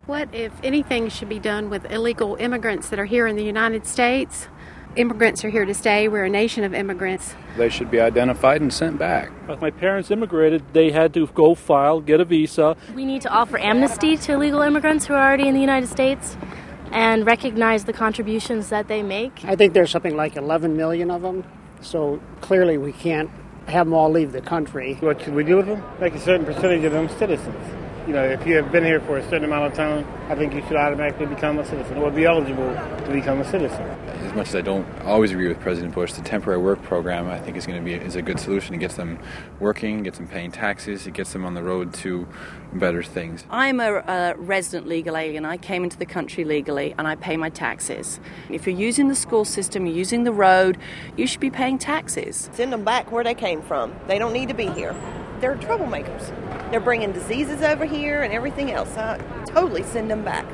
What, if anything, should be done with illegal immigrants that are here in the United States? Immigrants are here to stay. We're a nation of immigrants. They should be identified and sent back. When my parents immigrated, they had to go file, get a visa. We need to offer amnesty to illegal immigrants who are already in the United States and recognize the contributions that they make. I think there's something like 11 million of them, so clearly we can't have them all leave the country. What should we do with them? Make a certain percentage of them citizens. You know, if you have been here for a certain amount of time, I think you should automatically become a citizen or be eligible to become a citizen. As much as I don't always agree with President Bush, the temporary work program I think is a good solution. It gets them working, gets them paying taxes, it gets them on the road to better things. I'm a resident legal alien. I came into the country legally and I pay my taxes. If you're using the school system, you're using the road, you should be paying taxes. Send them back where they came from. They don't need to be here. They're troublemakers. They're bringing diseases over here and everything else. I totally send them back.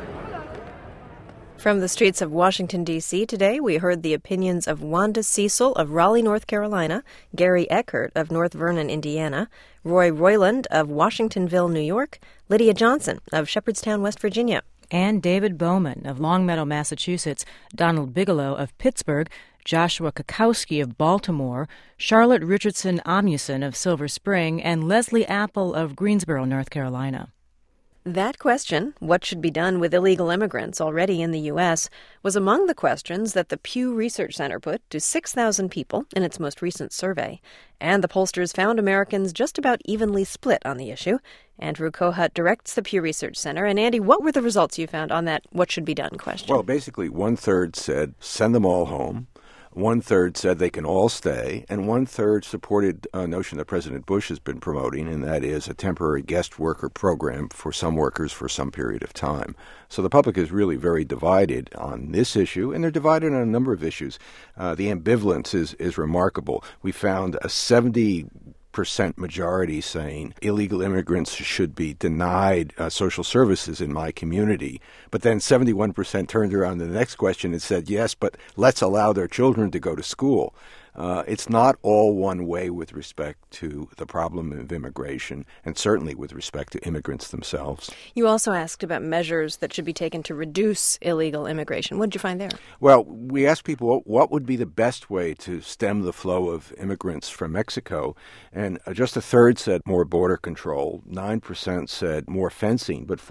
From the streets of Washington, D.C. today, we heard the opinions of Wanda Cecil of Raleigh, North Carolina, Gary Eckert of North Vernon, Indiana, Roy Royland of Washingtonville, New York, Lydia Johnson of Shepherdstown, West Virginia, and David Bowman of Longmeadow, Massachusetts, Donald Bigelow of Pittsburgh, Joshua Kakowski of Baltimore, Charlotte Richardson Amuson of Silver Spring, and Leslie Apple of Greensboro, North Carolina. That question, what should be done with illegal immigrants already in the U.S., was among the questions that the Pew Research Center put to 6,000 people in its most recent survey. And the pollsters found Americans just about evenly split on the issue. Andrew Kohut directs the Pew Research Center. And Andy, what were the results you found on that what should be done question? Well, basically, 1/3 said send them all home. 1/3 said they can all stay, and 1/3 supported a notion that President Bush has been promoting, and that is a temporary guest worker program for some workers for some period of time. So the public is really very divided on this issue, and they're divided on a number of issues. The ambivalence is remarkable. We found a 70% majority saying illegal immigrants should be denied social services in my community. But then 71% turned around to the next question and said, yes, but let's allow their children to go to school. It's not all one way with respect to the problem of immigration, and certainly with respect to immigrants themselves. You also asked about measures that should be taken to reduce illegal immigration. What did you find there? Well, we asked people what would be the best way to stem the flow of immigrants from Mexico, and just 1/3 said more border control, 9% said more fencing, but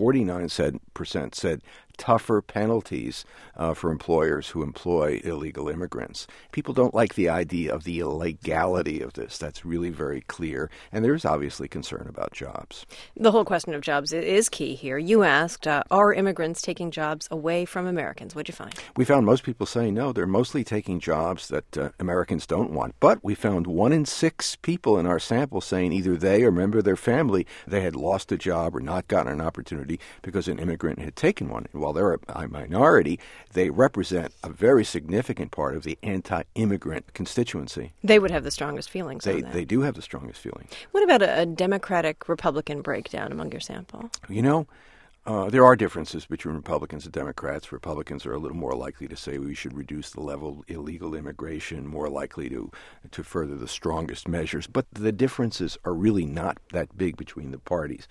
49% said tougher penalties for employers who employ illegal immigrants. People don't like the idea of the illegality of this. That's really very clear. And there's obviously concern about jobs. The whole question of jobs is key here. You asked, are immigrants taking jobs away from Americans? What'd you find? We found most people saying no. They're mostly taking jobs that Americans don't want. But we found 1 in 6 people in our sample saying either they or a member of their family, they had lost a job or not gotten an opportunity because an immigrant had taken one. While they're a minority, they represent a very significant part of the anti-immigrant constituency. They would have the strongest feelings on that. They do have the strongest feelings. What about a Democratic-Republican breakdown among your sample? You know, there are differences between Republicans and Democrats. Republicans are a little more likely to say we should reduce the level of illegal immigration, more likely to further the strongest measures. But the differences are really not that big between the parties.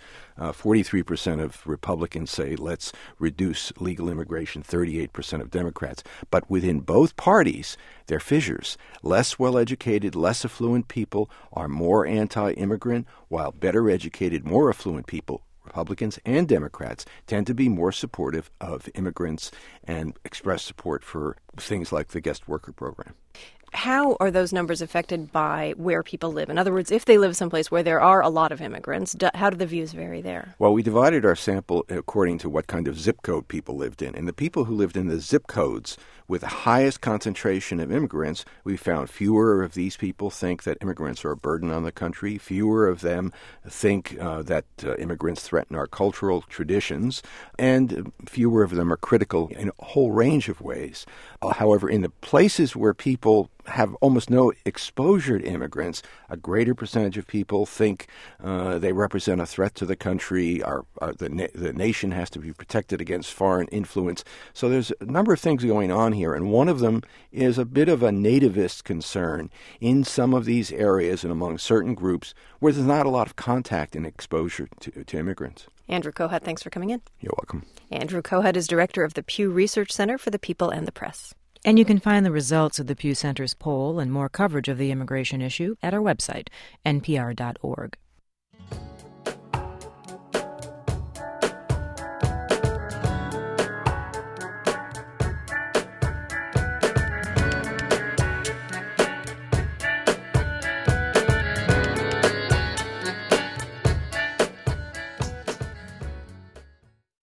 43% of Republicans say let's reduce legal immigration, 38% of Democrats. But within both parties, there are fissures. Less well-educated, less affluent people are more anti-immigrant, while better educated, more affluent people, Republicans and Democrats, tend to be more supportive of immigrants and express support for things like the guest worker program. How are those numbers affected by where people live? In other words, if they live someplace where there are a lot of immigrants, how do the views vary there? Well, we divided our sample according to what kind of zip code people lived in. And the people who lived in the zip codes with the highest concentration of immigrants, we found fewer of these people think that immigrants are a burden on the country. Fewer of them think that immigrants threaten our cultural traditions. And fewer of them are critical in a whole range of ways. However, in the places where people have almost no exposure to immigrants, a greater percentage of people think they represent a threat to the country. The nation has to be protected against foreign influence. So there's a number of things going on here, and one of them is a bit of a nativist concern in some of these areas and among certain groups where there's not a lot of contact and exposure to immigrants. Andrew Kohut, thanks for coming in. You're welcome. Andrew Kohut is director of the Pew Research Center for the People and the Press. And you can find the results of the Pew Center's poll and more coverage of the immigration issue at our website, npr.org.